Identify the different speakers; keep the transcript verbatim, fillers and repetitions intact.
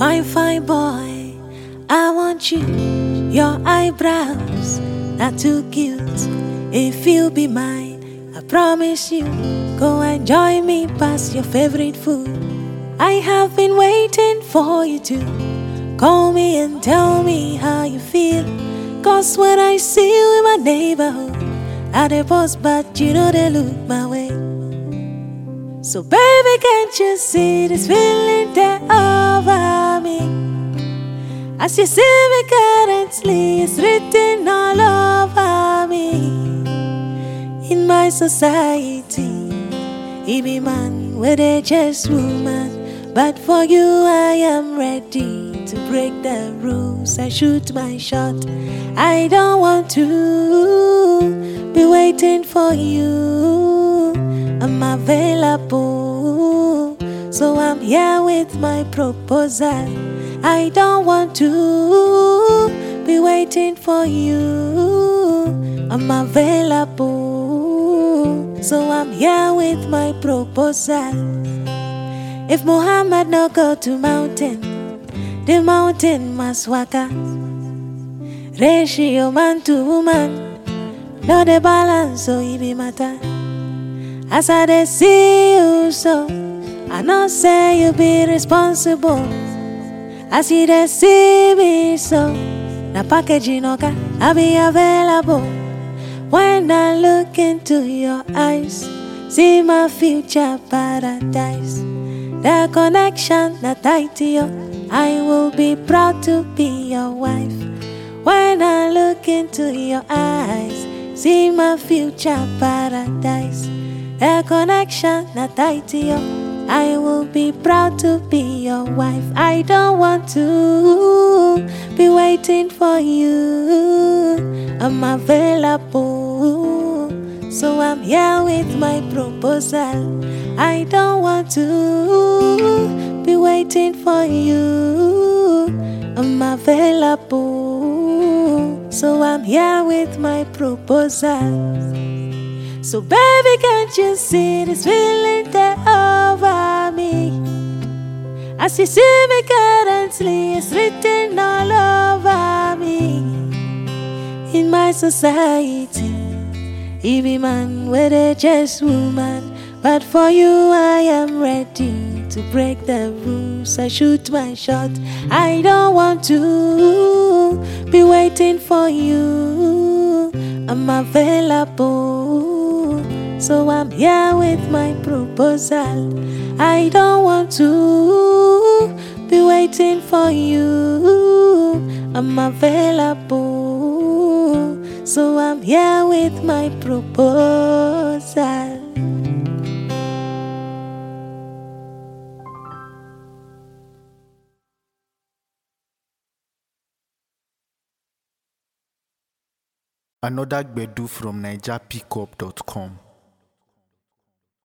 Speaker 1: Fine, fine boy, I want you. Your eyebrows not too cute. If you be mine, I promise you, go and join me past your favorite food. I have been waiting for you to call me and tell me how you feel. Cause when I see you in my neighborhood, I dey post, but you know they look my way. So baby, can't you see this feeling there over me? As you see me currently, it's written all over me. In my society, he be man where they just woman, but for you I am ready to break the rules and shoot my shot. I don't want to be waiting for you. I'm available, so I'm here with my proposal. I don't want to be waiting for you. I'm available, so I'm here with my proposal. If Muhammad no go to mountain, the mountain must waka. Ratio man to woman, no the balance, so it be matter. As I dey see you so, I know say you be responsible. As you dey see me so, na packaging oka, I be available. When I look into your eyes, see my future paradise. The connection that tied to you, I will be proud to be your wife. When I look into your eyes, see my future paradise. The connection that tied to you, I will be proud to be your wife. I don't want to be waiting for you. I'm available, so I'm here with my proposal. I don't want to be waiting for you. I'm available, so I'm here with my proposal. So baby, can't you see this feeling there over me? As you see me currently, it's written all over me. In my society, he be man where they just woman, but for you I am ready to break the rules and shoot my shot. I don't want to be waiting for you. I'm available, so I'm here with my proposal. I don't want to be waiting for you. I'm available, so I'm here with my proposal.
Speaker 2: Another Gbedu from Niger Pickup dot com.